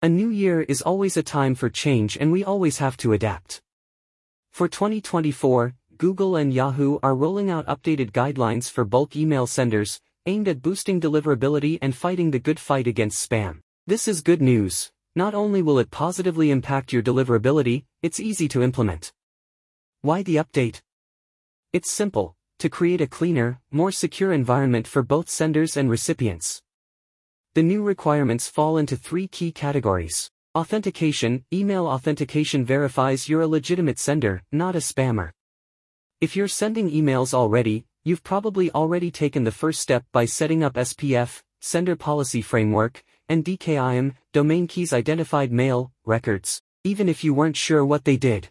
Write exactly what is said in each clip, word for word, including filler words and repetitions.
A new year is always a time for change and we always have to adapt. For twenty twenty-four, Google and Yahoo are rolling out updated guidelines for bulk email senders, aimed at boosting deliverability and fighting the good fight against spam. This is good news. Not only will it positively impact your deliverability, it's easy to implement. Why the update? It's simple: to create a cleaner, more secure environment for both senders and recipients. The new requirements fall into three key categories. Authentication: email authentication verifies you're a legitimate sender, not a spammer. If you're sending emails already, you've probably already taken the first step by setting up S P F, Sender Policy Framework, and D K I M, Domain Keys Identified Mail, records, even if you weren't sure what they did.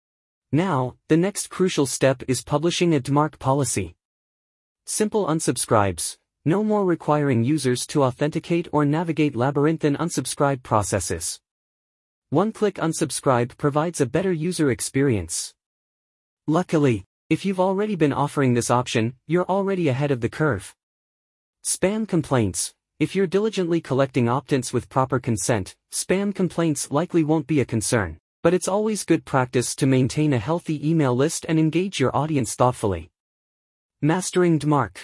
Now, the next crucial step is publishing a D MARC policy. Simple unsubscribes. No more requiring users to authenticate or navigate labyrinthine unsubscribe processes. One-click unsubscribe provides a better user experience. Luckily, if you've already been offering this option, you're already ahead of the curve. Spam complaints. If you're diligently collecting opt-ins with proper consent, spam complaints likely won't be a concern, but it's always good practice to maintain a healthy email list and engage your audience thoughtfully. Mastering D MARC.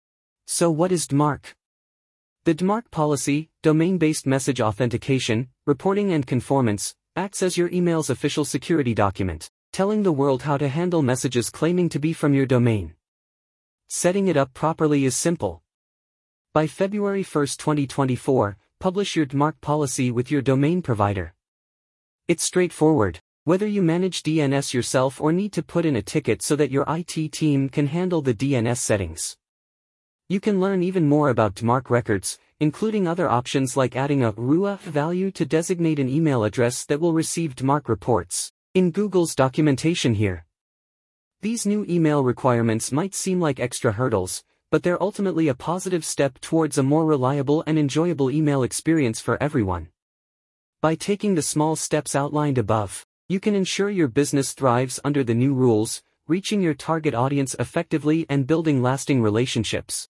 So what is D MARC? The D MARC policy, Domain-Based Message Authentication, Reporting and Conformance, acts as your email's official security document, telling the world how to handle messages claiming to be from your domain. Setting it up properly is simple. By February first, twenty twenty-four, publish your D MARC policy with your domain provider. It's straightforward. Whether you manage D N S yourself or need to put in a ticket so that your I T team can handle the D N S settings. You can learn even more about D MARC records, including other options like adding a R U A value to designate an email address that will receive D MARC reports, in Google's documentation here. These new email requirements might seem like extra hurdles, but they're ultimately a positive step towards a more reliable and enjoyable email experience for everyone. By taking the small steps outlined above, you can ensure your business thrives under the new rules, reaching your target audience effectively and building lasting relationships.